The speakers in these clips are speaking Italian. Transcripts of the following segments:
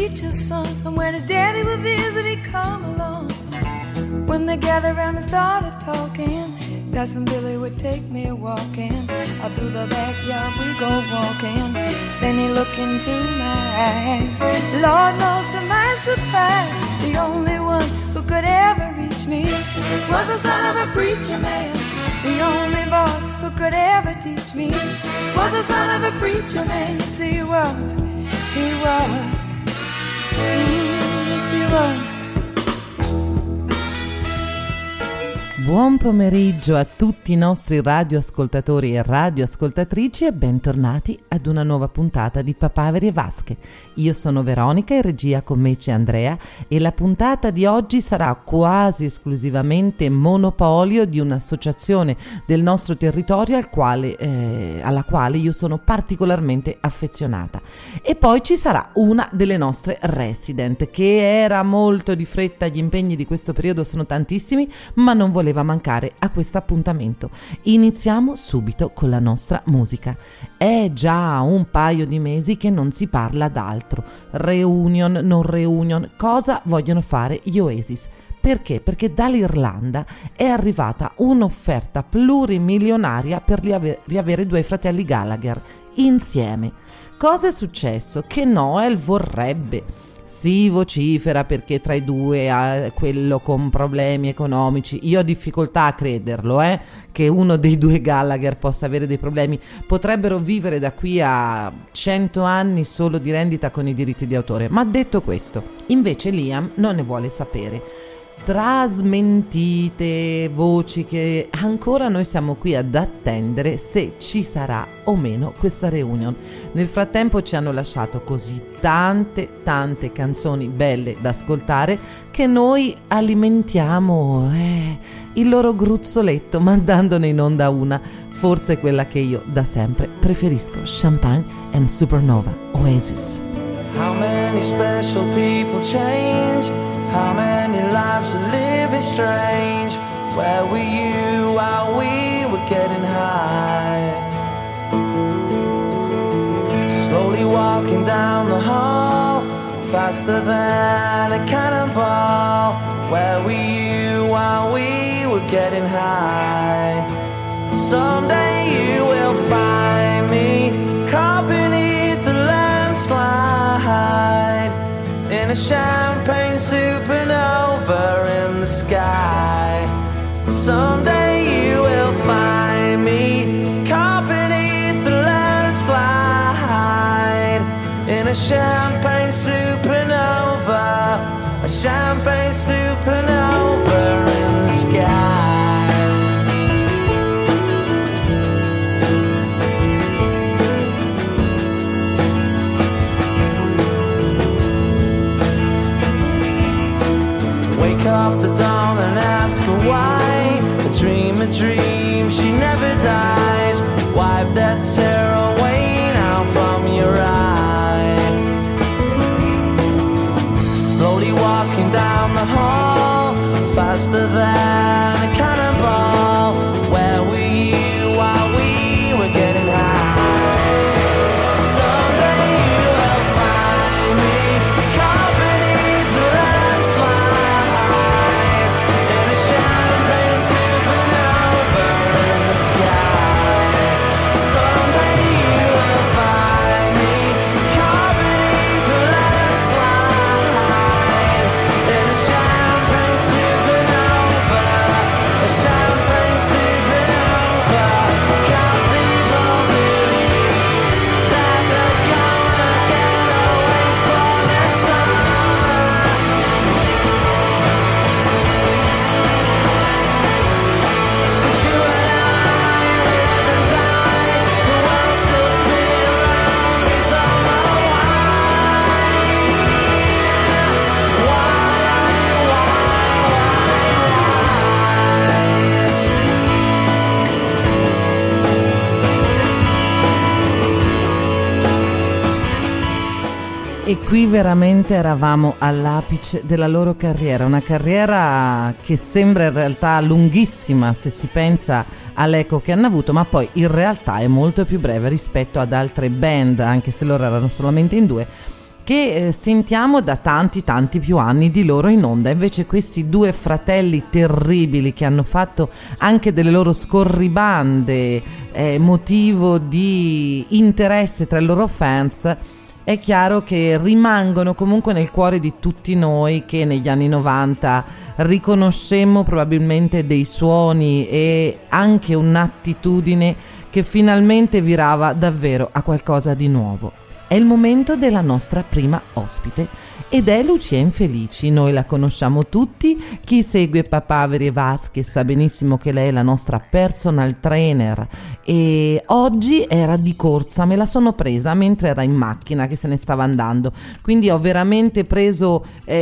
preacher's son. And when his daddy would visit, he'd come along. When they gathered around and started talking, Cousin Billy would take me walking. Out through the backyard we go walking. Then he looked into my eyes. Lord knows to my surprise, the only one who could ever reach me was the son of a preacher man. The only boy who could ever teach me was the son of a preacher man. Yes, he was. He was. Yes, he was. Buon pomeriggio a tutti i nostri radioascoltatori e radioascoltatrici e bentornati ad una nuova puntata di Papaveri e Vasche. Io sono Veronica, in regia con me c'è Andrea e la puntata di oggi sarà quasi esclusivamente monopolio di un'associazione del nostro territorio alla quale io sono particolarmente affezionata. E poi ci sarà una delle nostre resident che era molto di fretta, gli impegni di questo periodo sono tantissimi, ma non voleva mancare a questo appuntamento. Iniziamo subito con la nostra musica. È già un paio di mesi che non si parla d'altro. Reunion, non reunion, cosa vogliono fare gli Oasis? Perché? Perché dall'Irlanda è arrivata un'offerta plurimilionaria per riavere due fratelli Gallagher insieme. Cosa è successo? Che Noel vorrebbe. Si vocifera perché tra i due ha quello con problemi economici. Io ho difficoltà a crederlo, che uno dei due Gallagher possa avere dei problemi. Potrebbero vivere da qui a 100 anni solo di rendita con i diritti di autore. Ma detto questo, invece Liam non ne vuole sapere. Trasmentite, voci che ancora noi siamo qui ad attendere se ci sarà o meno questa reunion. Nel frattempo ci hanno lasciato così tante canzoni belle da ascoltare che noi alimentiamo il loro gruzzoletto mandandone in onda una, forse quella che io da sempre preferisco, Champagne and Supernova, Oasis. How many special people change? How many lives are living strange? Where were you while we were getting high? Slowly walking down the hall, faster than a cannonball. Where were you while we were getting high? Someday you will find me caught beneath the landslide in a champagne supernova in the sky. Someday you will find me caught beneath the landslide in a champagne supernova, a champagne supernova in the sky. Wake up the dawn and ask her why. A dream, she never dies. Wipe that tear away now from your eye. Slowly walking down the hall, faster than a cannonball. Where were you while we were getting high? E qui veramente eravamo all'apice della loro carriera, una carriera che sembra in realtà lunghissima se si pensa all'eco che hanno avuto, ma poi in realtà è molto più breve rispetto ad altre band, anche se loro erano solamente in due, che sentiamo da tanti più anni di loro in onda. Invece questi due fratelli terribili che hanno fatto anche delle loro scorribande motivo di interesse tra i loro fans, è chiaro che rimangono comunque nel cuore di tutti noi che negli anni 90 riconoscemmo probabilmente dei suoni e anche un'attitudine che finalmente virava davvero a qualcosa di nuovo. È il momento della nostra prima ospite ed è Lucia Infelici. Noi la conosciamo tutti, chi segue Papaveri e Vasquez sa benissimo che lei è la nostra personal trainer e oggi era di corsa, me la sono presa mentre era in macchina che se ne stava andando, quindi ho veramente preso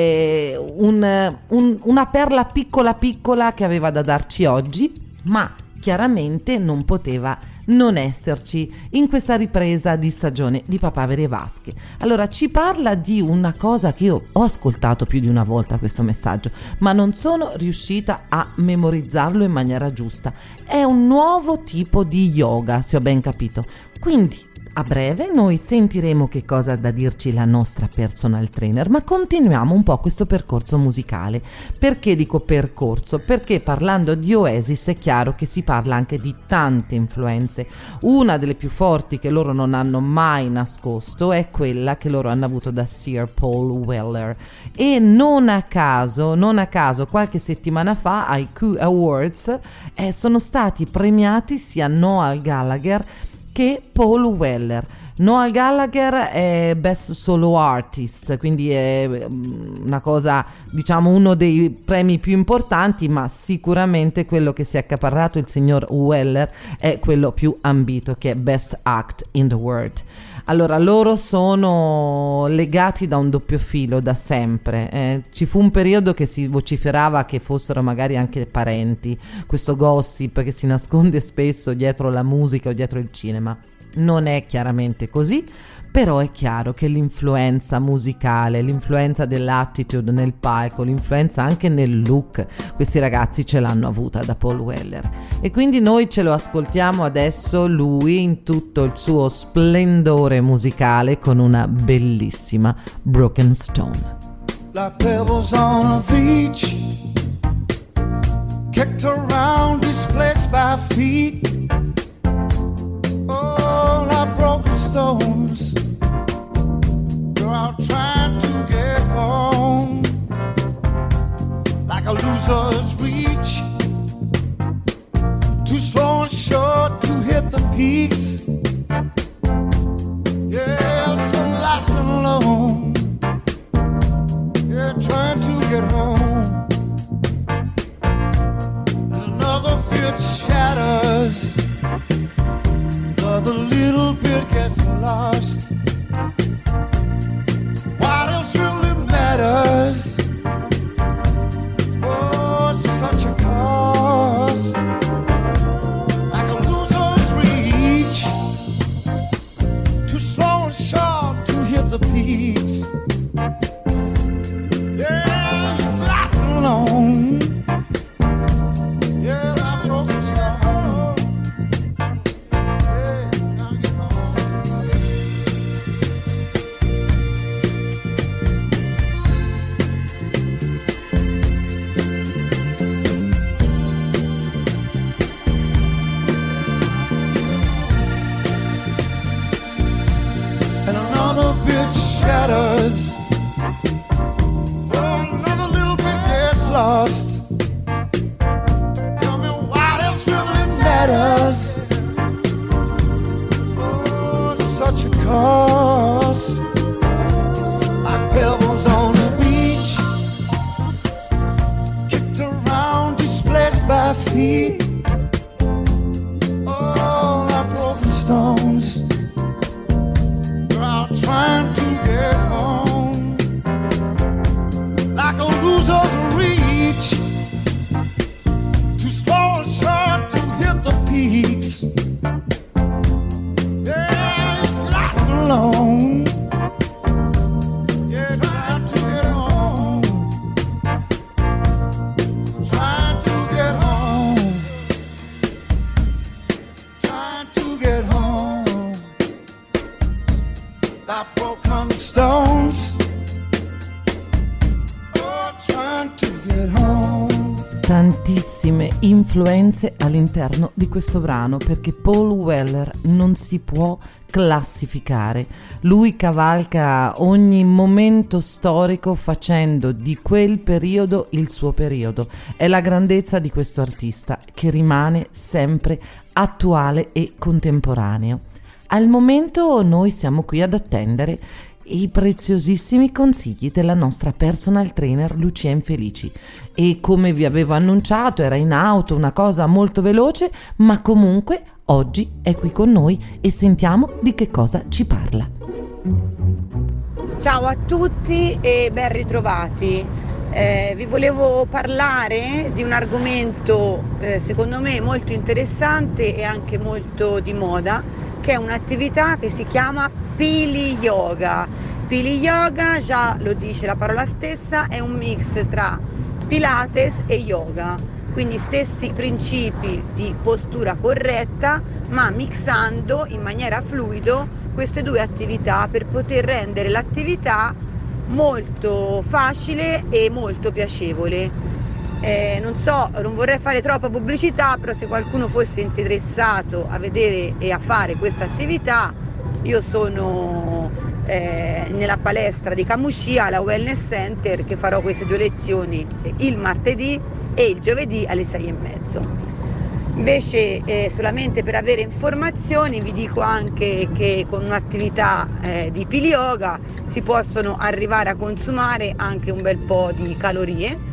una perla piccola che aveva da darci oggi, ma chiaramente non poteva non esserci in questa ripresa di stagione di Papaveri e Vasquez. Allora ci parla di una cosa che io ho ascoltato più di una volta, questo messaggio, ma non sono riuscita a memorizzarlo in maniera giusta. È un nuovo tipo di yoga, se ho ben capito. Quindi a breve noi sentiremo che cosa ha da dirci la nostra personal trainer, ma continuiamo un po' questo percorso musicale. Perché dico percorso? Perché parlando di Oasis è chiaro che si parla anche di tante influenze. Una delle più forti che loro non hanno mai nascosto è quella che loro hanno avuto da Sir Paul Weller, e non a caso qualche settimana fa ai Q Awards sono stati premiati sia Noel Gallagher che Paul Weller. Noel Gallagher è Best Solo Artist, quindi è una cosa, diciamo, uno dei premi più importanti, ma sicuramente quello che si è accaparrato il signor Weller è quello più ambito, che è Best Act in the World. Allora, loro sono legati da un doppio filo da sempre. Ci fu un periodo che si vociferava che fossero magari anche parenti, questo gossip che si nasconde spesso dietro la musica o dietro il cinema. Non è chiaramente così, però è chiaro che l'influenza musicale, l'influenza dell'attitude nel palco, l'influenza anche nel look, questi ragazzi ce l'hanno avuta da Paul Weller. E quindi noi ce lo ascoltiamo adesso lui in tutto il suo splendore musicale con una bellissima Broken Stone. Like pebbles on a beach, kicked around, displaced by feet. Oh, like broken stones, you're out trying to get home. Like a loser's reach, too slow and short to hit the peaks. Yeah, so lost and alone, yeah, trying to get home. There's another field shatters, another little bit gets lost. What else really matters? Oh, it's such a cost. Like a loser's reach, too slow and sharp to hit the peaks. Yeah, it's lost and alone. Yeah, I'm broken stone. Hey, gotta get home. And another bit shatters. Oh, another little bit gets lost. Tell me what else really matters. Oh, it's such a cost. Like pebbles on the beach, kicked around, displaced by feet. Oh, like broken stones, you're out trying to get home. Like a loser's reach, too slow and short to hit the peaks. Yeah, it's lost and alone. Yeah, trying to get home. Trying to get home. Trying to get home. Like broken stones, get home. Tantissime influenze all'interno di questo brano, perché Paul Weller non si può classificare. Lui cavalca ogni momento storico facendo di quel periodo il suo periodo. È la grandezza di questo artista che rimane sempre attuale e contemporaneo. Al momento noi siamo qui ad attendere i preziosissimi consigli della nostra personal trainer Lucia Infelici, e come vi avevo annunciato era in auto, una cosa molto veloce, ma comunque oggi è qui con noi e sentiamo di che cosa ci parla. Ciao a tutti e ben ritrovati. Vi volevo parlare di un argomento secondo me molto interessante e anche molto di moda, che è un'attività che si chiama Pili Yoga. Pili Yoga, già lo dice la parola stessa, è un mix tra Pilates e Yoga, quindi stessi principi di postura corretta, ma mixando in maniera fluido queste due attività per poter rendere l'attività molto facile e molto piacevole. Non vorrei fare troppa pubblicità, però se qualcuno fosse interessato a vedere e a fare questa attività, io sono nella palestra di Camuscia, alla Wellness Center, che farò queste due lezioni il martedì e il giovedì alle 6:30. Invece solamente per avere informazioni vi dico anche che con un'attività di Pili Yoga si possono arrivare a consumare anche un bel po' di calorie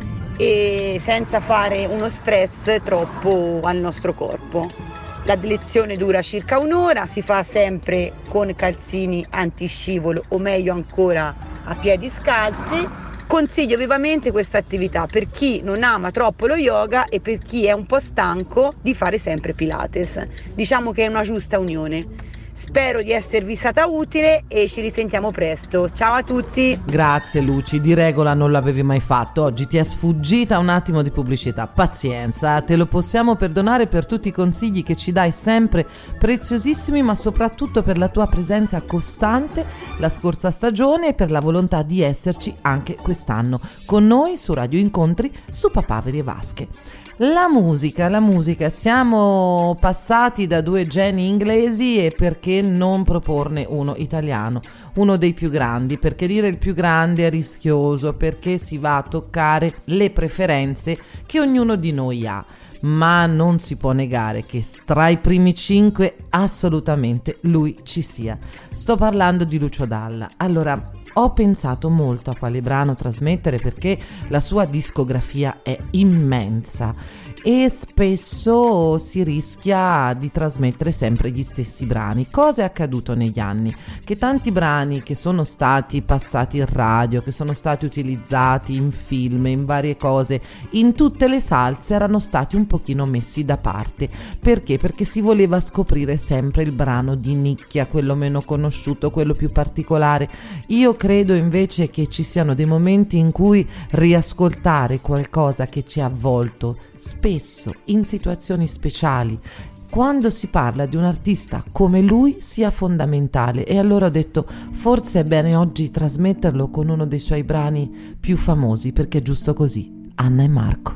e senza fare uno stress troppo al nostro corpo. La lezione dura circa un'ora, si fa sempre con calzini antiscivolo o meglio ancora a piedi scalzi. Consiglio vivamente questa attività per chi non ama troppo lo yoga e per chi è un po' stanco di fare sempre Pilates. Diciamo che è una giusta unione. Spero di esservi stata utile e ci risentiamo presto. Ciao a tutti. Grazie Luci, di regola non l'avevi mai fatto, oggi ti è sfuggita un attimo di pubblicità. Pazienza, te lo possiamo perdonare per tutti i consigli che ci dai, sempre preziosissimi, ma soprattutto per la tua presenza costante la scorsa stagione e per la volontà di esserci anche quest'anno con noi su Radio Incontri su Papaveri e Vasche. La musica, siamo passati da due geni inglesi e perché non proporne uno italiano, uno dei più grandi, perché dire il più grande è rischioso, perché si va a toccare le preferenze che ognuno di noi ha, ma non si può negare che tra i primi 5 assolutamente lui ci sia. Sto parlando di Lucio Dalla. Allora, ho pensato molto a quale brano trasmettere perché la sua discografia è immensa e spesso si rischia di trasmettere sempre gli stessi brani. Cosa è accaduto negli anni? Che tanti brani che sono stati passati in radio, che sono stati utilizzati in film, in varie cose, in tutte le salse erano stati un pochino messi da parte. Perché? Perché si voleva scoprire sempre il brano di nicchia, quello meno conosciuto, quello più particolare. Io credo invece che ci siano dei momenti in cui riascoltare qualcosa che ci ha avvolto, spesso in situazioni speciali, quando si parla di un artista come lui, sia fondamentale. E allora ho detto, forse è bene oggi trasmetterlo con uno dei suoi brani più famosi, perché è giusto così. Anna e Marco.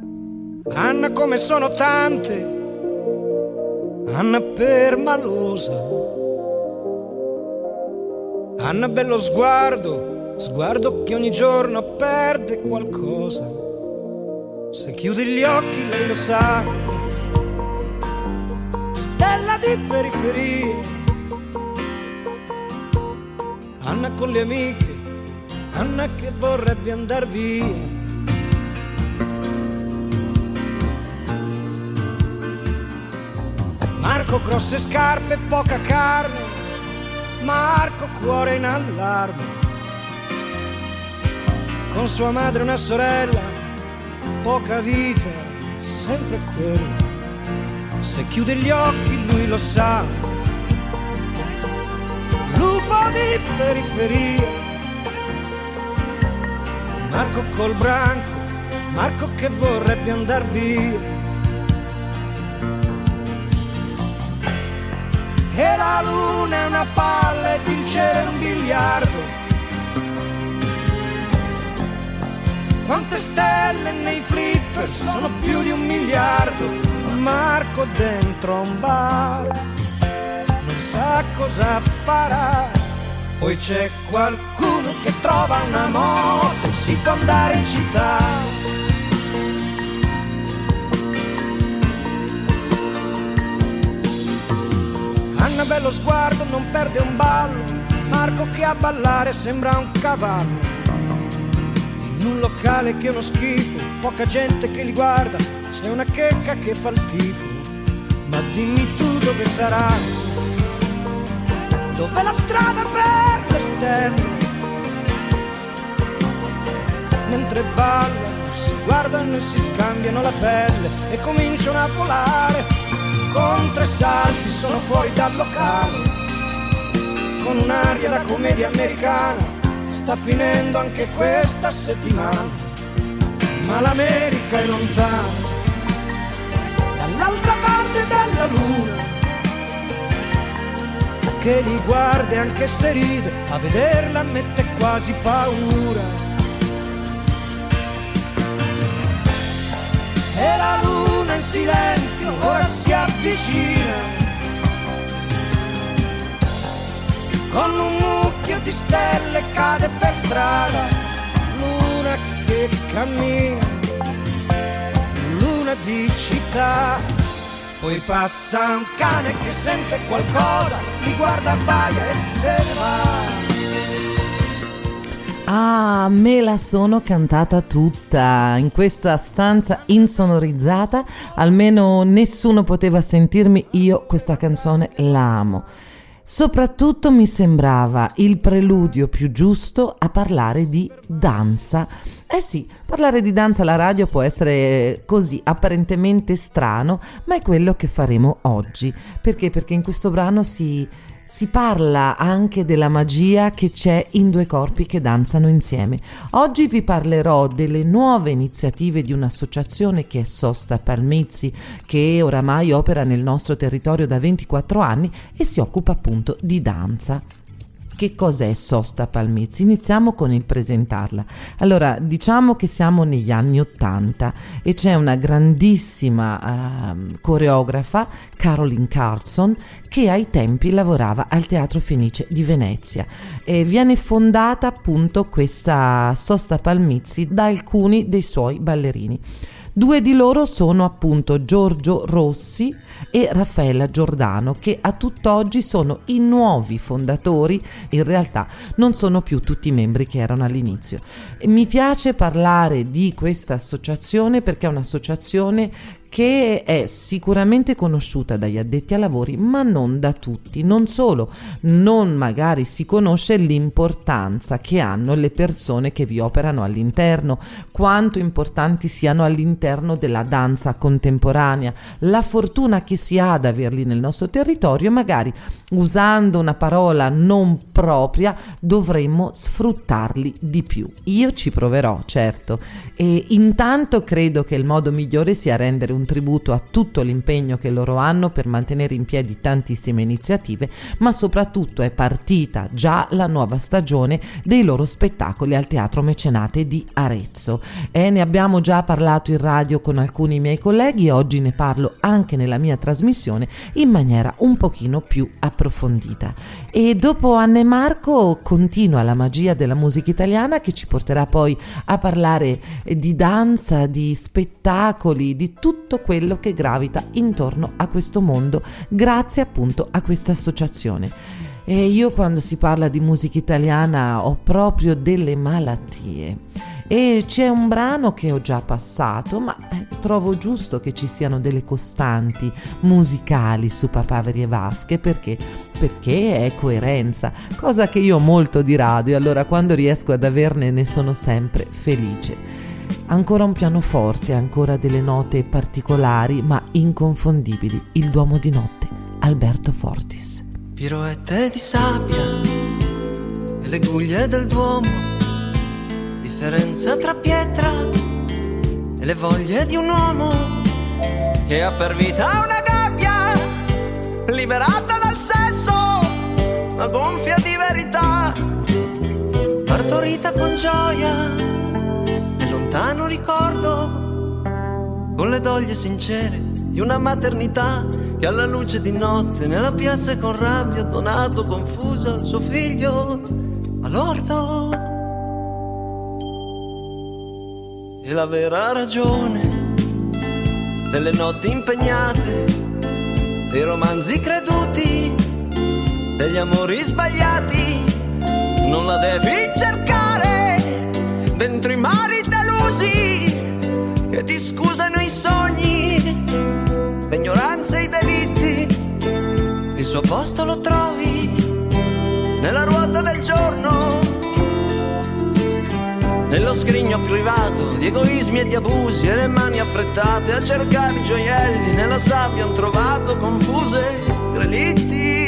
Anna come sono tante, Anna permalosa, Anna bello sguardo che ogni giorno perde qualcosa. Se chiudi gli occhi lei lo sa, stella di periferia. Anna con le amiche, Anna che vorrebbe andar via. Marco grosse scarpe, poca carne, Marco cuore in allarme. Con sua madre una sorella, poca vita, sempre quella. Se chiude gli occhi lui lo sa, lupo di periferia. Marco col branco, Marco che vorrebbe andar via. E la luna è una palla ed il cielo è un biliardo. Quante stelle nei flipper, sono più di 1 miliardo. Marco dentro a un bar, non sa cosa farà. Poi c'è qualcuno che trova una moto, si può andare in città. Anna bello sguardo, non perde un ballo. Marco che a ballare sembra un cavallo. In un locale che è uno schifo, poca gente che li guarda, c'è una checca che fa il tifo. Ma dimmi tu dove sarà? Dov'è la strada per le stelle? Mentre ballano, si guardano e si scambiano la pelle e cominciano a volare. Con 3 salti sono fuori dal locale, con un'aria da commedia americana. Sta finendo anche questa settimana, ma l'America è lontana, dall'altra parte della luna, che li guarda e anche se ride, a vederla mette quasi paura. E la luna in silenzio ora si avvicina, con un mucchio di stelle cade per strada. Luna che cammina, luna di città. Poi passa un cane che sente qualcosa, li guarda, abbaia e se ne va. Ah, me la sono cantata tutta in questa stanza insonorizzata, almeno nessuno poteva sentirmi, io questa canzone la amo. Soprattutto mi sembrava il preludio più giusto a parlare di danza. Eh sì, parlare di danza alla radio può essere così apparentemente strano, ma è quello che faremo oggi. Perché? Perché in questo brano si parla anche della magia che c'è in 2 corpi che danzano insieme. Oggi vi parlerò delle nuove iniziative di un'associazione che è Sosta Palmizzi, che oramai opera nel nostro territorio da 24 anni e si occupa appunto di danza. Che cos'è Sosta Palmizzi? Iniziamo con il presentarla. Allora, diciamo che siamo negli anni 80 e c'è una grandissima coreografa, Caroline Carlson, che ai tempi lavorava al Teatro Fenice di Venezia. E viene fondata appunto questa Sosta Palmizzi da alcuni dei suoi ballerini. 2 di loro sono appunto Giorgio Rossi e Raffaella Giordano, che a tutt'oggi sono i nuovi fondatori. In realtà non sono più tutti i membri che erano all'inizio. Mi piace parlare di questa associazione perché è un'associazione che è sicuramente conosciuta dagli addetti ai lavori, ma non da tutti. Non solo, non magari si conosce l'importanza che hanno le persone che vi operano all'interno, quanto importanti siano all'interno della danza contemporanea, la fortuna che si ha ad averli nel nostro territorio. Magari usando una parola non propria dovremmo sfruttarli di più. Io ci proverò, certo, e intanto credo che il modo migliore sia rendere un tributo a tutto l'impegno che loro hanno per mantenere in piedi tantissime iniziative, ma soprattutto è partita già la nuova stagione dei loro spettacoli al Teatro Mecenate di Arezzo. Ne abbiamo già parlato in radio con alcuni miei colleghi, oggi ne parlo anche nella mia trasmissione in maniera un pochino più approfondita. E dopo Anna e Marco continua la magia della musica italiana, che ci porterà poi a parlare di danza, di spettacoli, di tutto quello che gravita intorno a questo mondo, grazie appunto a questa associazione. E io, quando si parla di musica italiana, ho proprio delle malattie. E c'è un brano che ho già passato, ma trovo giusto che ci siano delle costanti musicali su Papaveri e Vasche, perché è coerenza, cosa che io ho molto di radio, e allora quando riesco ad averne ne sono sempre felice. Ancora un pianoforte, ancora delle note particolari ma inconfondibili, il Duomo di notte, Alberto Fortis. Piroette di sabbia e le guglie del Duomo, differenza tra pietra e le voglie di un uomo che ha per vita una gabbia liberata dal sesso, ma gonfia di verità, partorita con gioia lontano ricordo, con le doglie sincere di una maternità che alla luce di notte nella piazza con rabbia ha donato confusa al suo figlio all'orto. E la vera ragione delle notti impegnate, dei romanzi creduti, degli amori sbagliati, non la devi cercare dentro i mari delusi che ti scusano i sogni, l'ignoranza e i delitti. Il suo posto lo trovi nella ruota del giorno, nello scrigno privato di egoismi e di abusi, e le mani affrettate a cercare i gioielli nella sabbia han trovato confuse relitti.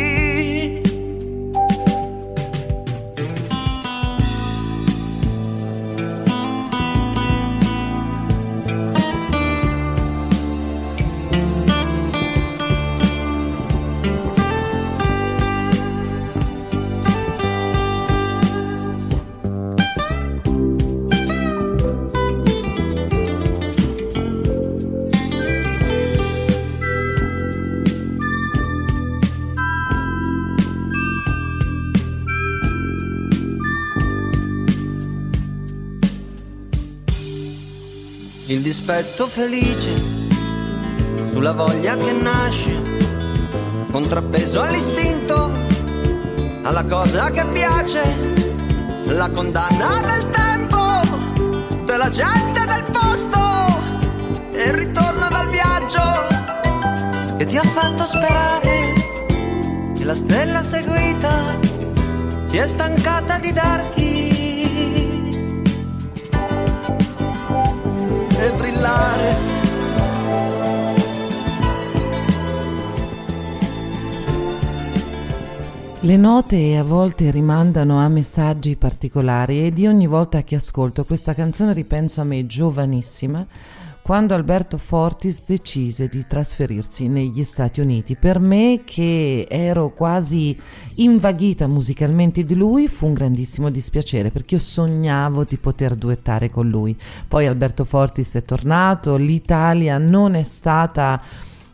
Il dispetto felice sulla voglia che nasce, contrappeso all'istinto, alla cosa che piace, la condanna del tempo, della gente del posto, e il ritorno dal viaggio che ti ha fatto sperare, che la stella seguita si è stancata di darti e brillare. Le note a volte rimandano a messaggi particolari ed io ogni volta che ascolto questa canzone ripenso a me giovanissima, quando Alberto Fortis decise di trasferirsi negli Stati Uniti. Per me, che ero quasi invaghita musicalmente di lui, fu un grandissimo dispiacere, perché io sognavo di poter duettare con lui. Poi Alberto Fortis è tornato, l'Italia non è stata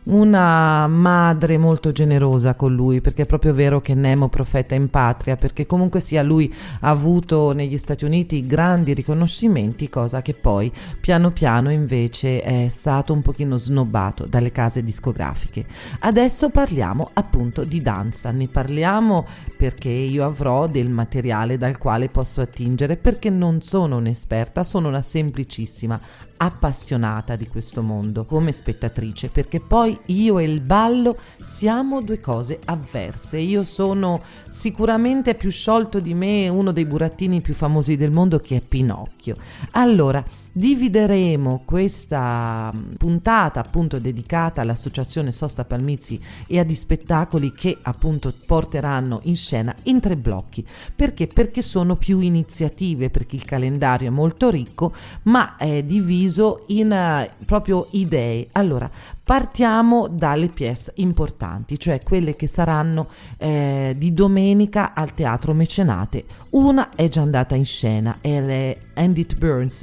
una madre molto generosa con lui, perché è proprio vero che Nemo profeta in patria, perché comunque sia lui ha avuto negli Stati Uniti grandi riconoscimenti, cosa che poi piano piano invece è stato un pochino snobbato dalle case discografiche. Adesso parliamo appunto di danza, ne parliamo perché io avrò del materiale dal quale posso attingere, perché non sono un'esperta, sono una semplicissima appassionata di questo mondo come spettatrice, perché poi io e il ballo siamo due cose avverse. Io sono sicuramente più sciolto di me uno dei burattini più famosi del mondo, che è Pinocchio. Allora divideremo questa puntata appunto dedicata all'associazione Sosta Palmizzi e agli spettacoli che appunto porteranno in scena in 3 blocchi. Perché sono più iniziative, perché il calendario è molto ricco, ma è diviso in proprio idee. Allora partiamo dalle pièce importanti, cioè quelle che saranno di domenica al Teatro Mecenate. Una è già andata in scena, è And It Burns,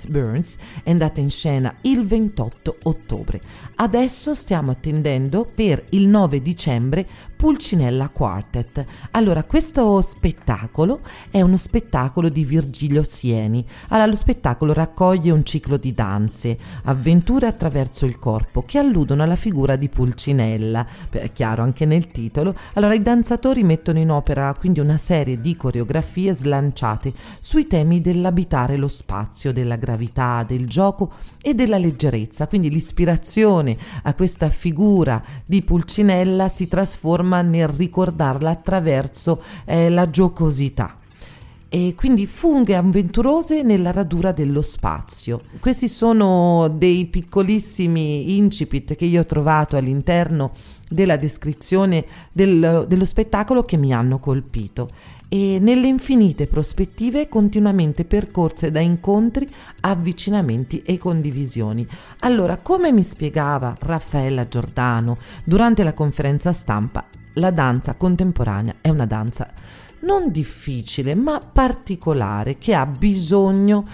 è andata in scena il 28 ottobre. Adesso stiamo attendendo per il 9 dicembre Pulcinella Quartet. Allora, questo spettacolo è uno spettacolo di Virgilio Sieni. Allora, lo spettacolo raccoglie un ciclo di danze, avventure attraverso il corpo, che alludono alla figura di Pulcinella, è chiaro anche nel titolo. Allora, i danzatori mettono in opera quindi una serie di coreografie slanciate sui temi dell'abitare lo spazio, della gravità, del gioco e della leggerezza. Quindi l'ispirazione a questa figura di Pulcinella si trasforma nel ricordarla attraverso la giocosità. E quindi funghe avventurose nella radura dello spazio. Questi sono dei piccolissimi incipit che io ho trovato all'interno della descrizione dello spettacolo, che mi hanno colpito. E nelle infinite prospettive continuamente percorse da incontri, avvicinamenti e condivisioni. Allora, come mi spiegava Raffaella Giordano durante la conferenza stampa, la danza contemporanea è una danza non difficile ma particolare, che ha bisogno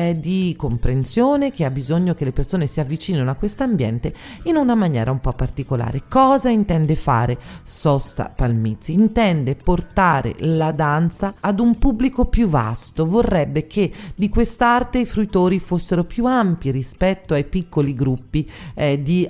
di comprensione, che ha bisogno che le persone si avvicinino a questo ambiente in una maniera un po' particolare. Cosa intende fare Sosta Palmizzi? Intende portare la danza ad un pubblico più vasto, vorrebbe che di quest'arte i fruitori fossero più ampi rispetto ai piccoli gruppi di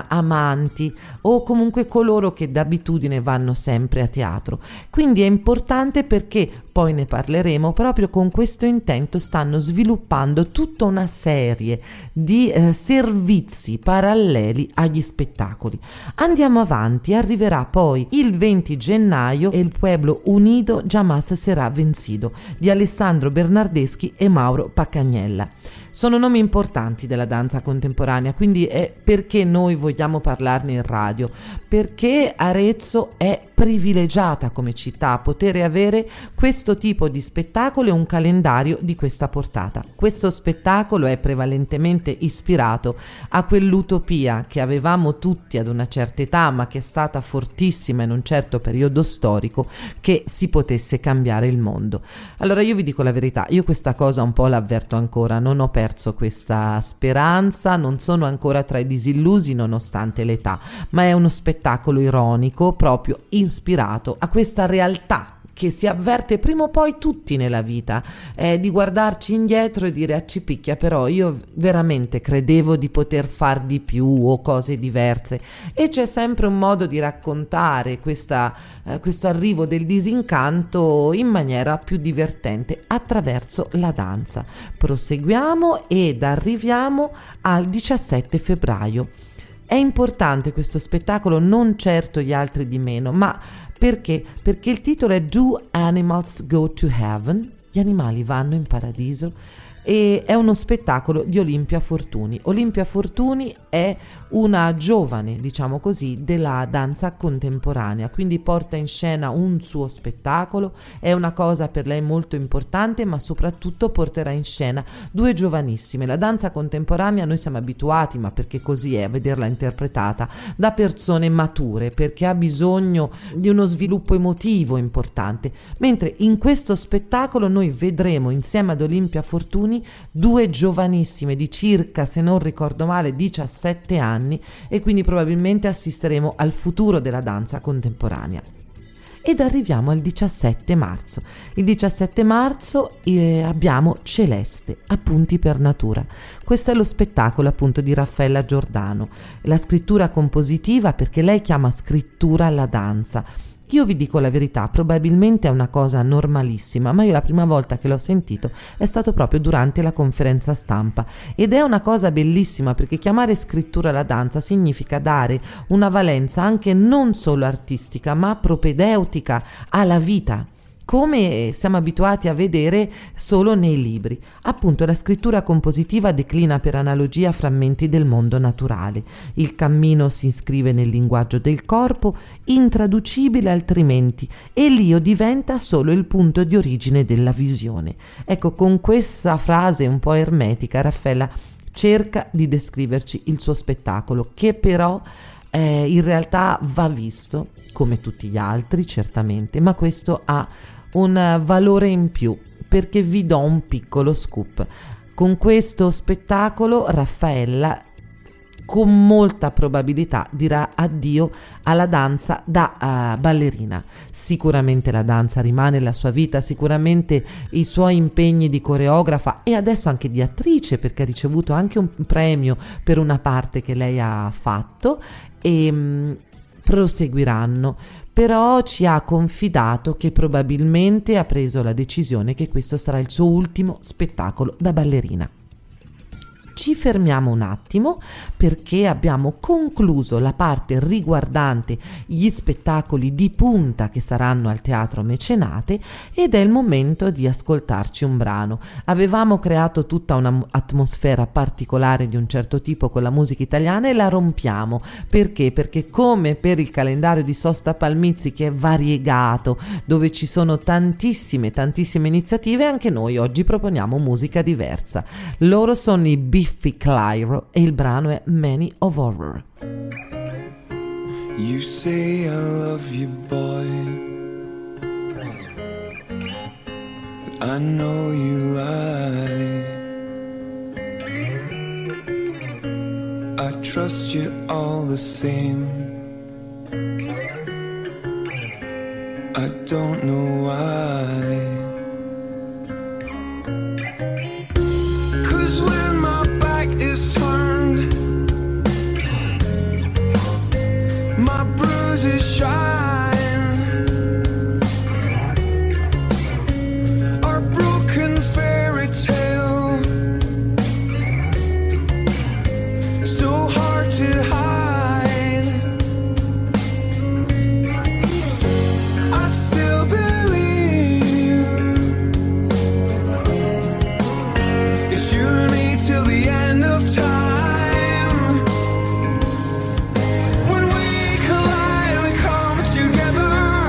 amanti o comunque coloro che d'abitudine vanno sempre a teatro. Quindi è importante perché, poi ne parleremo, proprio con questo intento stanno sviluppando tutta una serie di servizi paralleli agli spettacoli. Andiamo avanti, arriverà poi il 20 gennaio El Pueblo Unido Jamás Será Vencido di Alessandro Bernardeschi e Mauro Paccagnella. Sono nomi importanti della danza contemporanea, quindi è perché noi vogliamo parlarne in radio, perché Arezzo è privilegiata come città a poter avere questo tipo di spettacolo e un calendario di questa portata. Questo spettacolo è prevalentemente ispirato a quell'utopia che avevamo tutti ad una certa età, ma che è stata fortissima in un certo periodo storico, che si potesse cambiare il mondo. Allora io vi dico la verità, io questa cosa un po' l'avverto ancora, non ho perso questa speranza, non sono ancora tra i disillusi nonostante l'età, ma è uno spettacolo ironico proprio ispirato a questa realtà che si avverte prima o poi tutti nella vita, di guardarci indietro e dire accipicchia, però io veramente credevo di poter far di più o cose diverse, e c'è sempre un modo di raccontare questo arrivo del disincanto in maniera più divertente attraverso la danza. Proseguiamo ed arriviamo al 17 febbraio. È importante questo spettacolo, non certo gli altri di meno, ma perché? Perché il titolo è Do Animals Go to Heaven? Gli animali vanno in paradiso? E è uno spettacolo di Olimpia Fortuni. Olimpia Fortuni è una giovane, diciamo così, della danza contemporanea, quindi porta in scena un suo spettacolo, è una cosa per lei molto importante, ma soprattutto porterà in scena due giovanissime. La danza contemporanea noi siamo abituati, ma perché così è, a vederla interpretata da persone mature, perché ha bisogno di uno sviluppo emotivo importante, mentre in questo spettacolo noi vedremo insieme ad Olimpia Fortuni due giovanissime di circa, se non ricordo male, 17 anni, e quindi probabilmente assisteremo al futuro della danza contemporanea. Ed arriviamo al 17 marzo. Il 17 marzo abbiamo Celeste, Appunti per Natura. Questo è lo spettacolo appunto di Raffaella Giordano, la scrittura compositiva, perché lei chiama scrittura la danza. Io vi dico la verità, probabilmente è una cosa normalissima, ma io la prima volta che l'ho sentito è stato proprio durante la conferenza stampa, ed è una cosa bellissima, perché chiamare scrittura la danza significa dare una valenza anche non solo artistica, ma propedeutica alla vita, come siamo abituati a vedere solo nei libri. Appunto, la scrittura compositiva declina per analogia frammenti del mondo naturale. Il cammino si iscrive nel linguaggio del corpo, intraducibile altrimenti, e l'io diventa solo il punto di origine della visione. Ecco, con questa frase un po' ermetica, Raffaella cerca di descriverci il suo spettacolo, che però in realtà va visto come tutti gli altri, certamente, ma questo ha un valore in più, perché vi do un piccolo scoop. Con questo spettacolo Raffaella con molta probabilità dirà addio alla danza da ballerina. Sicuramente la danza rimane la sua vita, sicuramente i suoi impegni di coreografa e adesso anche di attrice, perché ha ricevuto anche un premio per una parte che lei ha fatto, e proseguiranno. Però ci ha confidato che probabilmente ha preso la decisione che questo sarà il suo ultimo spettacolo da ballerina. Ci fermiamo un attimo perché abbiamo concluso la parte riguardante gli spettacoli di punta che saranno al Teatro Mecenate ed è il momento di ascoltarci un brano. Avevamo creato tutta un'atmosfera particolare di un certo tipo con la musica italiana e la rompiamo. Perché? Perché come per il calendario di Sosta Palmizzi, che è variegato, dove ci sono tantissime iniziative, anche noi oggi proponiamo musica diversa. Loro sono i Biffy Clyro e il brano è Many of Horror. You say I love you, boy, I know you lie. I trust you all the same. I don't know why. 'Cause when my back is turned, my bruises shine. Our broken fairy tale, so hard to hide. I still believe it's you and me till the end of time. When we collide, we come together.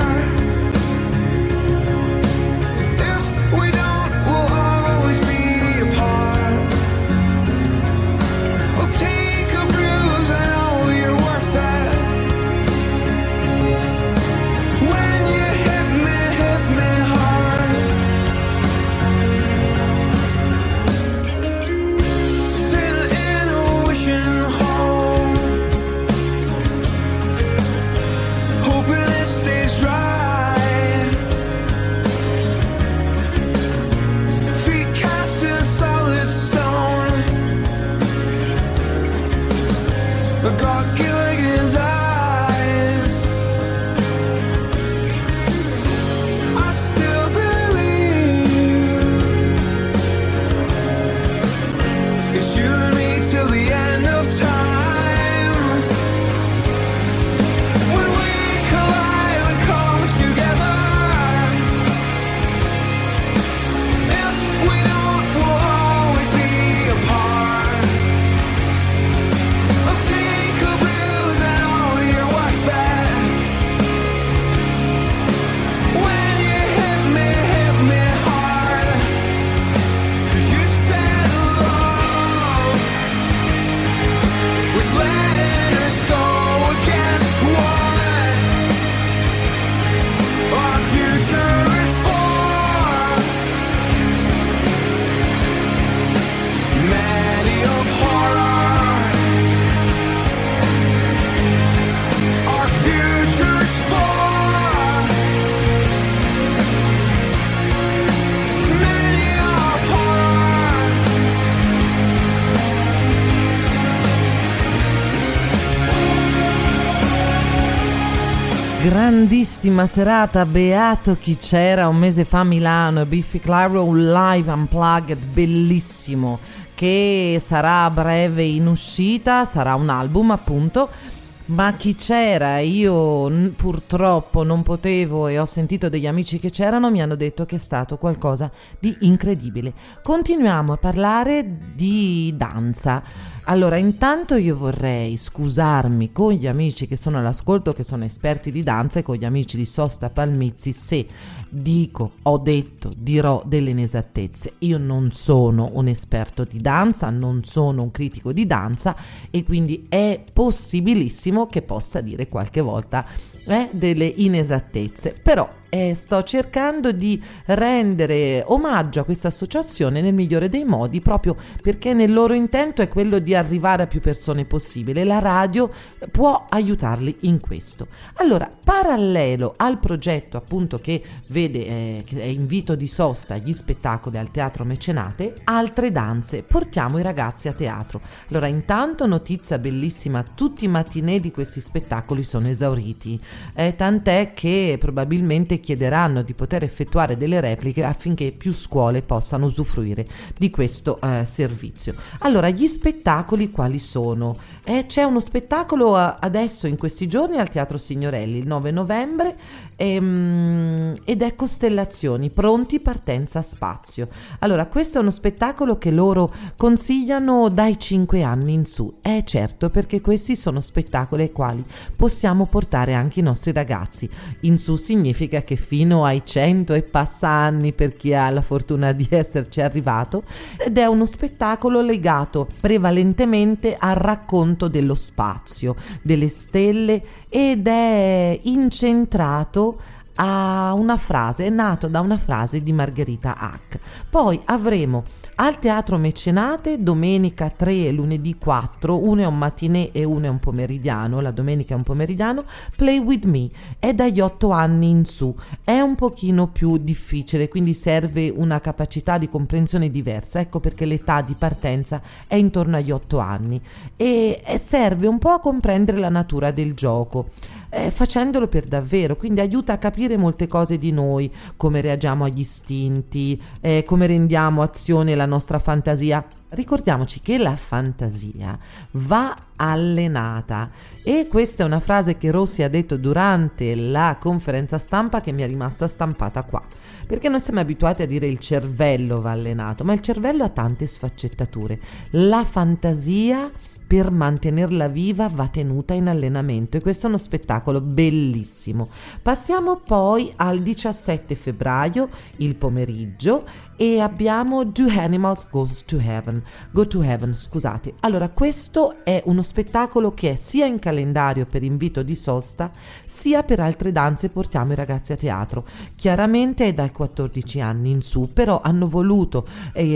If we don't, we'll always be apart. We'll take a bruise, I know you're worth it. When you hit me hard. Sitting in a wishing hole, hoping it stays dry. Feet cast in solid stone. I got Gilligan's eyes. I still believe it's you and me till the end of time. When we collide, we come together. If we don't, we'll always be apart. I'll take a bruise, I know you're worth it. When you hit me hard. 'Cause you said love was letting us go against what our future is for. Many of horror, our future's for. Many of horror. Grandissima serata, beato chi c'era un mese fa a Milano, Biffy Clyro, un live unplugged bellissimo che sarà a breve in uscita, sarà un album appunto. Ma chi c'era? Io purtroppo non potevo e ho sentito degli amici che c'erano, mi hanno detto che è stato qualcosa di incredibile. Continuiamo a parlare di danza. Allora, intanto io vorrei scusarmi con gli amici che sono all'ascolto, che sono esperti di danza, e con gli amici di Sosta Palmizzi se dico, ho detto, dirò delle inesattezze. Io non sono un esperto di danza, non sono un critico di danza e quindi è possibilissimo che possa dire qualche volta delle inesattezze, però sto cercando di rendere omaggio a questa associazione nel migliore dei modi, proprio perché nel loro intento è quello di arrivare a più persone possibile. La radio può aiutarli in questo. Allora, parallelo al progetto appunto che vede che è invito di sosta gli spettacoli al Teatro Mecenate, altre danze, portiamo i ragazzi a teatro. Allora, intanto notizia bellissima, tutti i matinè di questi spettacoli sono esauriti, tant'è che probabilmente chiederanno di poter effettuare delle repliche affinché più scuole possano usufruire di questo servizio. Allora, gli spettacoli quali sono? C'è uno spettacolo adesso in questi giorni al Teatro Signorelli il 9 novembre ed è Costellazioni, pronti, partenza, spazio. Allora, questo è uno spettacolo che loro consigliano dai 5 anni in su. Certo, perché questi sono spettacoli ai quali possiamo portare anche i nostri ragazzi. In su significa che fino ai 100 e passa anni per chi ha la fortuna di esserci arrivato, ed è uno spettacolo legato prevalentemente al racconto dello spazio, delle stelle, ed è incentrato a una frase, è nato da una frase di Margherita Hack. Poi avremo al Teatro Mecenate domenica 3 e lunedì 4, uno è un matinée e uno è un pomeridiano, la domenica è un pomeridiano, Play With Me, è dagli 8 anni in su, è un pochino più difficile, quindi serve una capacità di comprensione diversa, ecco perché l'età di partenza è intorno agli 8 anni e serve un po' a comprendere la natura del gioco. Facendolo per davvero, quindi aiuta a capire molte cose di noi, come reagiamo agli istinti, come rendiamo azione la nostra fantasia. Ricordiamoci che la fantasia va allenata e questa è una frase che Rossi ha detto durante la conferenza stampa che mi è rimasta stampata qua, perché noi siamo abituati a dire il cervello va allenato, ma il cervello ha tante sfaccettature. La fantasia, per mantenerla viva, va tenuta in allenamento e questo è uno spettacolo bellissimo. Passiamo poi al 17 febbraio, il pomeriggio, e abbiamo Do Animals Go to Heaven, scusate. Allora, questo è uno spettacolo che è sia in calendario per invito di sosta, sia per altre danze portiamo i ragazzi a teatro. Chiaramente è dai 14 anni in su, però hanno voluto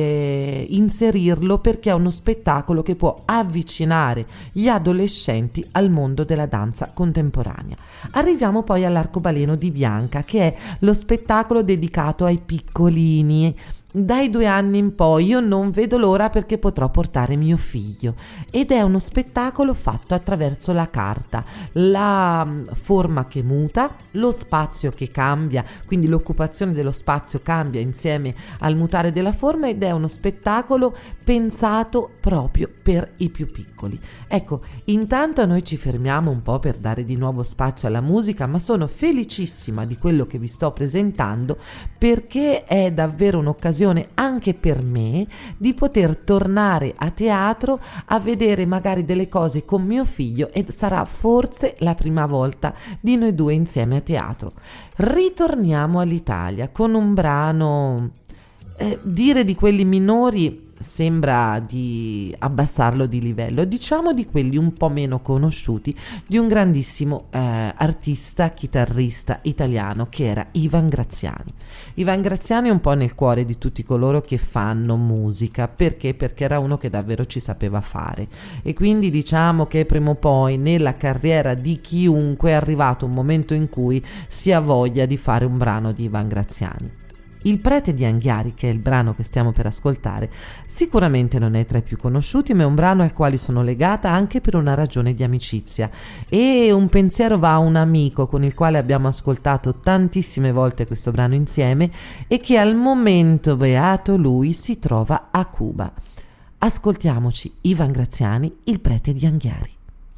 inserirlo perché è uno spettacolo che può avvicinare gli adolescenti al mondo della danza contemporanea. Arriviamo poi all'Arcobaleno di Bianca, che è lo spettacolo dedicato ai piccolini. Dai 2 anni in poi io non vedo l'ora perché potrò portare mio figlio ed è uno spettacolo fatto attraverso la carta, la forma che muta, lo spazio che cambia, quindi l'occupazione dello spazio cambia insieme al mutare della forma ed è uno spettacolo pensato proprio per i più piccoli. Ecco, intanto noi ci fermiamo un po' per dare di nuovo spazio alla musica, ma sono felicissima di quello che vi sto presentando perché è davvero un'occasione anche per me di poter tornare a teatro a vedere magari delle cose con mio figlio e sarà forse la prima volta di noi due insieme a teatro. Ritorniamo all'Italia con un brano, dire di quelli minori sembra di abbassarlo di livello, diciamo di quelli un po' meno conosciuti di un grandissimo artista chitarrista italiano che era Ivan Graziani. Ivan Graziani è un po' nel cuore di tutti coloro che fanno musica, perché era uno che davvero ci sapeva fare e quindi diciamo che prima o poi nella carriera di chiunque è arrivato un momento in cui si ha voglia di fare un brano di Ivan Graziani. Il prete di Anghiari, che è il brano che stiamo per ascoltare, sicuramente non è tra i più conosciuti, ma è un brano al quale sono legata anche per una ragione di amicizia. E un pensiero va a un amico con il quale abbiamo ascoltato tantissime volte questo brano insieme e che al momento, beato lui, si trova a Cuba. Ascoltiamoci Ivan Graziani, il prete di Anghiari.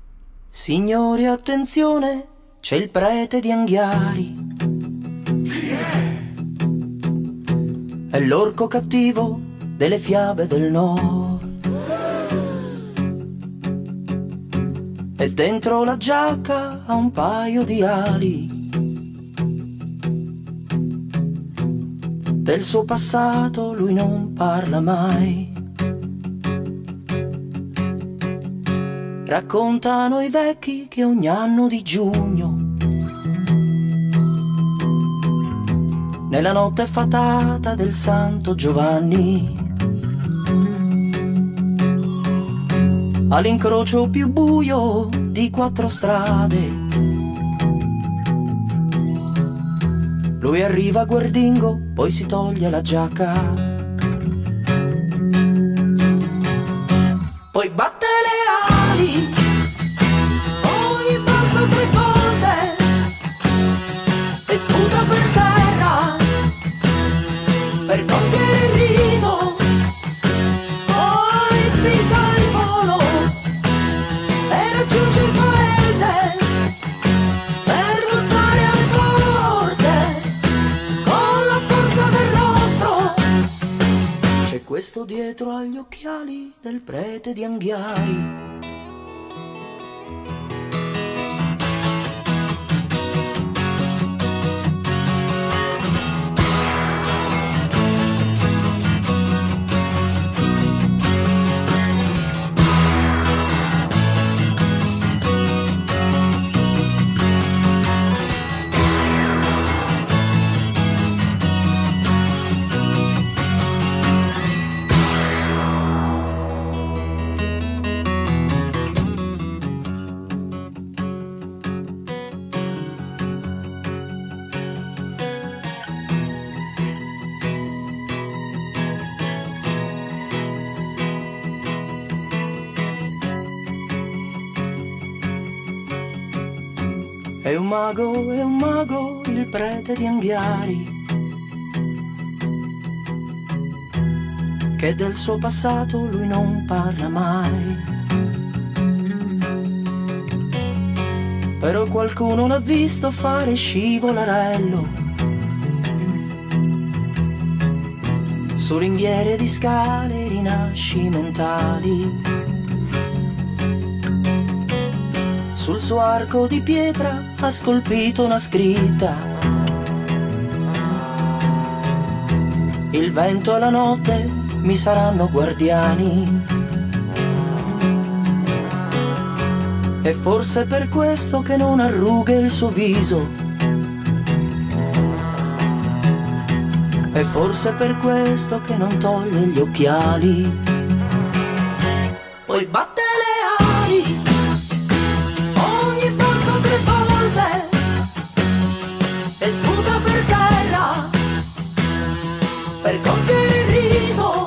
Signori, attenzione, c'è il prete di Anghiari. È l'orco cattivo delle fiabe del nord. E dentro la giacca ha un paio di ali. Del suo passato lui non parla mai. Raccontano i vecchi che ogni anno di giugno, nella notte fatata del Santo Giovanni, all'incrocio più buio di 4 strade, lui arriva guardingo, poi si toglie la giacca, poi batte le ali, poi balza 3 volte e sputa per terra per compiere il rito, poi spicca il volo e raggiunge il paese per bussare alle porte con la forza del rostro. C'è questo dietro agli occhiali del prete di Anghiari. È un mago, il prete di Anghiari, che del suo passato lui non parla mai. Però qualcuno l'ha visto fare scivolarello su ringhiere di scale rinascimentali. Sul suo arco di pietra ha scolpito una scritta: il vento e la notte mi saranno guardiani. E forse per questo che non arruga il suo viso, e forse per questo che non toglie gli occhiali. Poi batte le ali, ogni balzo 3 volte, e sputa per terra per compiere il rito.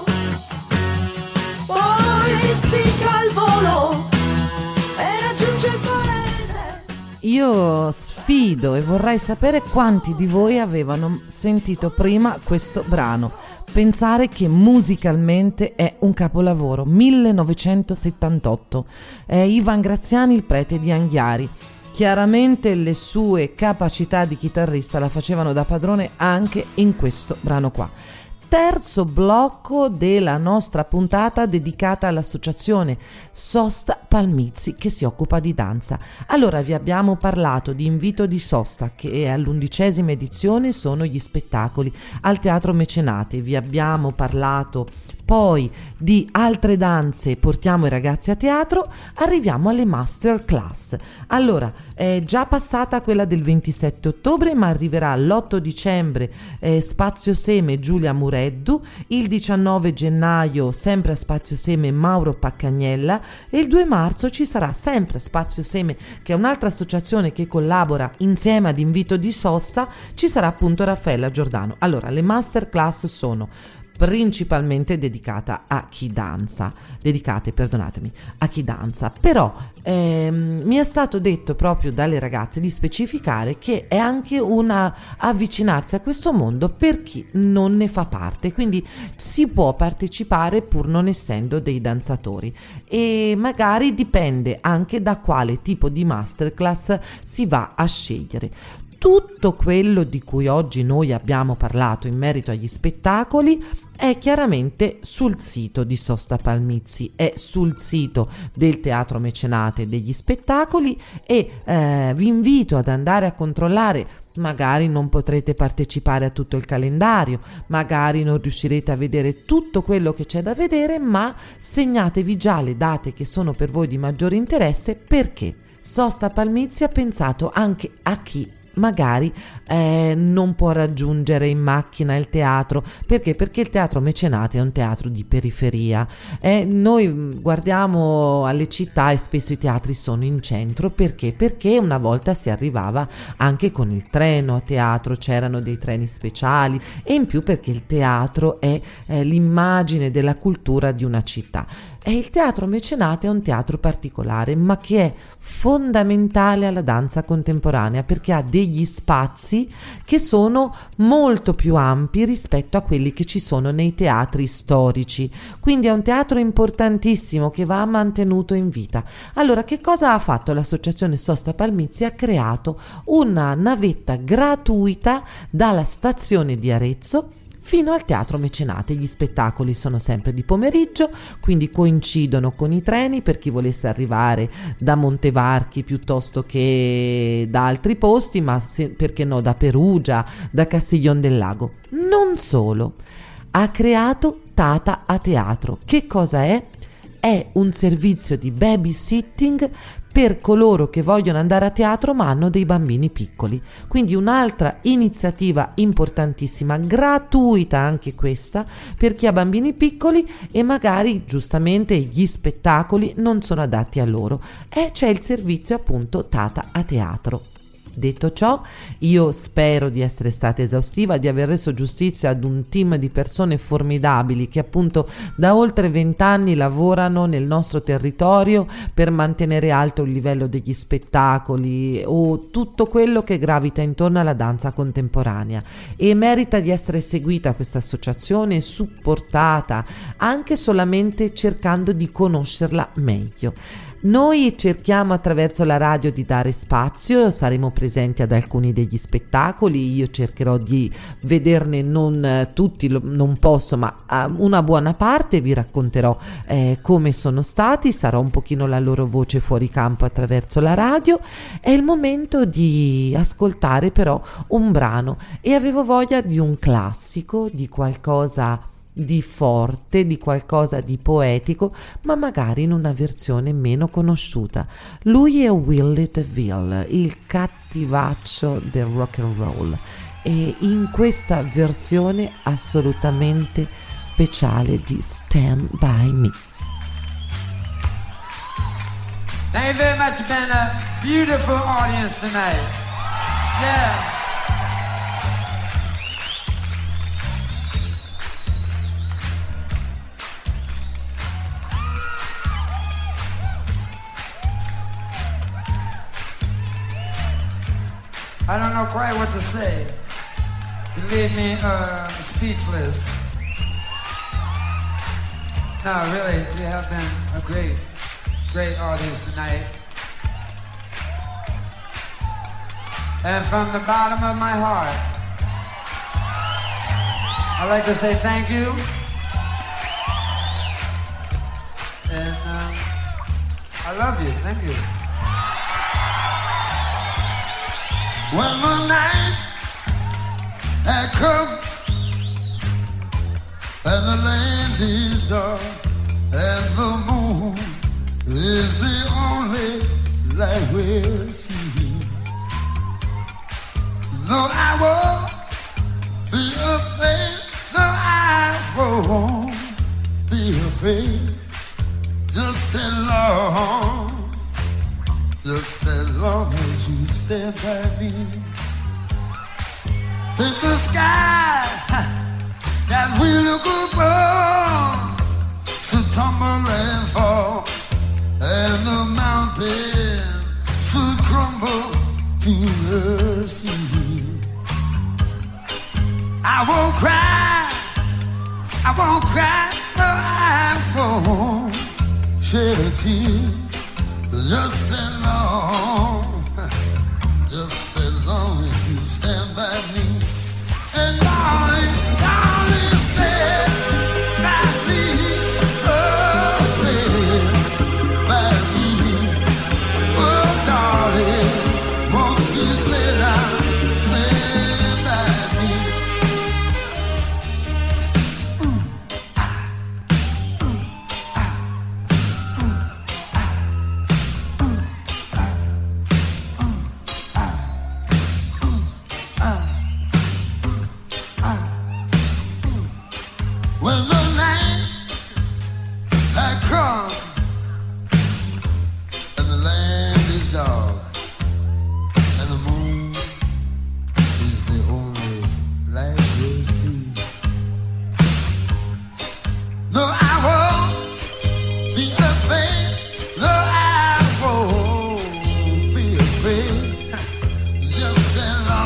Poi spicca il volo e raggiunge il paese. Io sfido e vorrei sapere quanti di voi avevano sentito prima questo brano. Pensare che musicalmente è un capolavoro. 1978. È Ivan Graziani, il prete di Anghiari. Chiaramente le sue capacità di chitarrista la facevano da padrone anche in questo brano qua. Terzo blocco della nostra puntata dedicata all'associazione Sosta Palmizzi che si occupa di danza. Allora, vi abbiamo parlato di Invito di Sosta, che all'11ª edizione sono gli spettacoli al Teatro Mecenate. Vi abbiamo parlato poi di altre danze, portiamo i ragazzi a teatro, arriviamo alle masterclass. Allora, è già passata quella del 27 ottobre, ma arriverà l'8 dicembre Spazio Seme Giulia Mureddu, il 19 gennaio sempre a Spazio Seme Mauro Paccagnella e il 2 marzo ci sarà sempre Spazio Seme, che è un'altra associazione che collabora insieme ad Invito di Sosta, ci sarà appunto Raffaella Giordano. Allora, le masterclass sono principalmente dedicate a chi danza, però mi è stato detto proprio dalle ragazze di specificare che è anche una avvicinarsi a questo mondo per chi non ne fa parte, quindi si può partecipare pur non essendo dei danzatori, e magari dipende anche da quale tipo di masterclass si va a scegliere. Tutto quello di cui oggi noi abbiamo parlato in merito agli spettacoli è chiaramente sul sito di Sosta Palmizzi, è sul sito del Teatro Mecenate degli spettacoli, e vi invito ad andare a controllare. Magari non potrete partecipare a tutto il calendario, magari non riuscirete a vedere tutto quello che c'è da vedere, ma segnatevi già le date che sono per voi di maggiore interesse, perché Sosta Palmizzi ha pensato anche a chi magari non può raggiungere in macchina il teatro. Perché il Teatro Mecenate è un teatro di periferia, noi guardiamo alle città e spesso i teatri sono in centro. Perché una volta si arrivava anche con il treno a teatro, c'erano dei treni speciali, e in più perché il teatro è l'immagine della cultura di una città. E il Teatro Mecenate è un teatro particolare, ma che è fondamentale alla danza contemporanea, perché ha degli spazi che sono molto più ampi rispetto a quelli che ci sono nei teatri storici. Quindi è un teatro importantissimo che va mantenuto in vita. Allora, che cosa ha fatto l'associazione Sosta Palmizzi? Ha creato una navetta gratuita dalla stazione di Arezzo fino al Teatro Mecenate. Gli spettacoli sono sempre di pomeriggio, quindi coincidono con i treni per chi volesse arrivare da Montevarchi piuttosto che da altri posti, ma perché no, da Perugia, da Castiglion del Lago. Non solo, ha creato Tata a Teatro. Che cosa è? È un servizio di babysitting per coloro che vogliono andare a teatro ma hanno dei bambini piccoli. Quindi un'altra iniziativa importantissima, gratuita anche questa, per chi ha bambini piccoli e magari giustamente gli spettacoli non sono adatti a loro. E c'è il servizio appunto Tata a Teatro. Detto ciò, io spero di essere stata esaustiva, di aver reso giustizia ad un team di persone formidabili che appunto da oltre 20 anni lavorano nel nostro territorio per mantenere alto il livello degli spettacoli o tutto quello che gravita intorno alla danza contemporanea, e merita di essere seguita questa associazione, supportata, anche solamente cercando di conoscerla meglio. Noi cerchiamo attraverso la radio di dare spazio, saremo presenti ad alcuni degli spettacoli, io cercherò di vederne non tutti, non posso, ma una buona parte, vi racconterò come sono stati, sarà un pochino la loro voce fuori campo attraverso la radio. È il momento di ascoltare però un brano e avevo voglia di un classico, di qualcosa di forte, di qualcosa di poetico, ma magari in una versione meno conosciuta. Lui è Willie DeVille, il cattivaccio del rock and roll, e in questa versione assolutamente speciale di Stand By Me. Thank you very much. It's been a beautiful audience tonight. Yeah. I don't know quite what to say. You leave me speechless. No, really, you have been a great audience tonight. And from the bottom of my heart, I'd like to say thank you. And I love you. Thank you. When the night had come and the land is dark and the moon is the only light we'll see. Though I won't be afraid, though I won't be afraid, just as long as you stand by me. If the sky that we look above should tumble and fall, and the mountain should crumble to the sea, I won't cry, no, I won't shed a tear. Just as long as you stand by me. And darling, stand by me. Oh, stand by me. Oh, darling, won't you stand by me? When the night had come and the land is dark and the moon is the only light we'll see. No, I won't be afraid. No, I won't be afraid. Just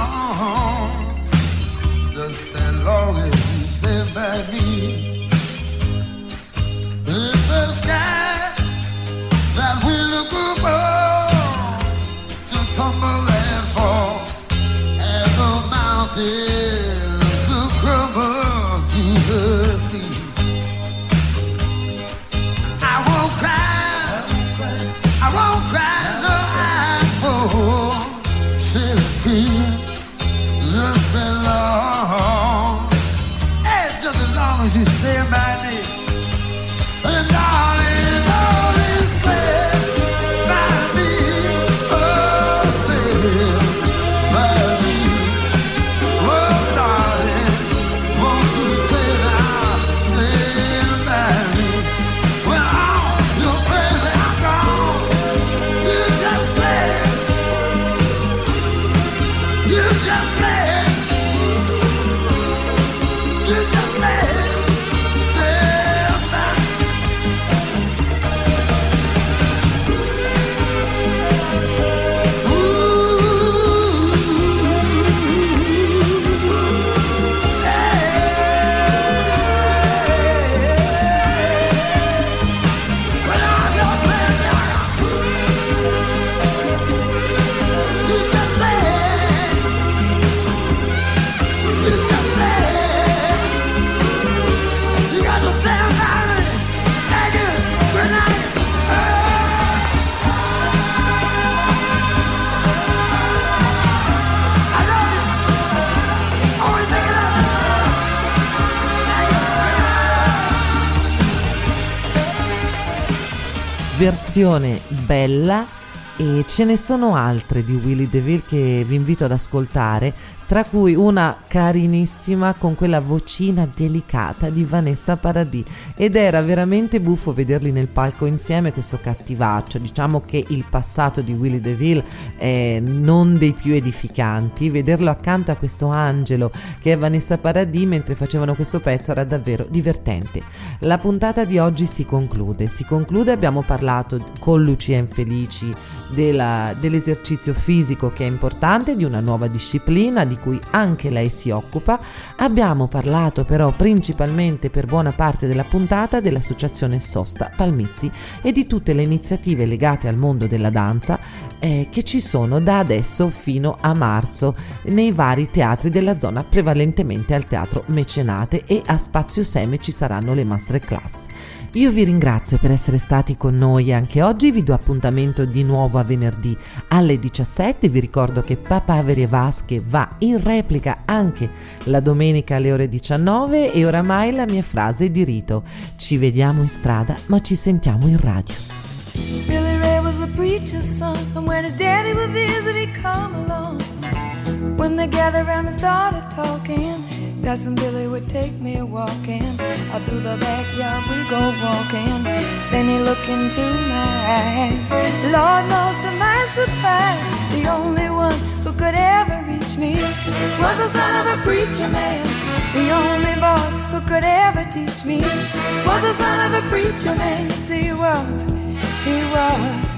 as long as you stand by me. If the sky that we look above to tumble and fall, and the mountains will crumble to the sea, I won't cry, no, I won't shed a tear. Just as long as you stand by me. And darling, stand by me. Oh, stand by me. Oh, versione bella, e ce ne sono altre di Willie DeVille che vi invito ad ascoltare, tra cui una carinissima con quella vocina delicata di Vanessa Paradis, ed era veramente buffo vederli nel palco insieme, questo cattivaccio. Diciamo che il passato di Willie DeVille è non dei più edificanti, vederlo accanto a questo angelo che è Vanessa Paradis mentre facevano questo pezzo era davvero divertente. La puntata di oggi si conclude, abbiamo parlato con Lucia Infelici dell'esercizio fisico, che è importante, di una nuova disciplina di cui anche lei si occupa. Abbiamo parlato però principalmente per buona parte della puntata dell'associazione Sosta Palmizzi e di tutte le iniziative legate al mondo della danza che ci sono da adesso fino a marzo nei vari teatri della zona, prevalentemente al Teatro Mecenate, e a Spazio Seme ci saranno le masterclass. Io vi ringrazio per essere stati con noi anche oggi, vi do appuntamento di nuovo a venerdì alle 17, vi ricordo che Papaveri e Vasche va in replica anche la domenica alle ore 19 e oramai la mia frase di rito: ci vediamo in strada ma ci sentiamo in radio. Billy Ray was the preacher's son, and when his daddy would visit he'd come along. When they gathered around and started talking, Cousin Billy would take me walking. Out through the backyard we go walking. Then he looked into my eyes. Lord knows to my surprise, the only one who could ever reach me was the son of a preacher man. The only boy who could ever teach me was the son of a preacher man. Yes, he was.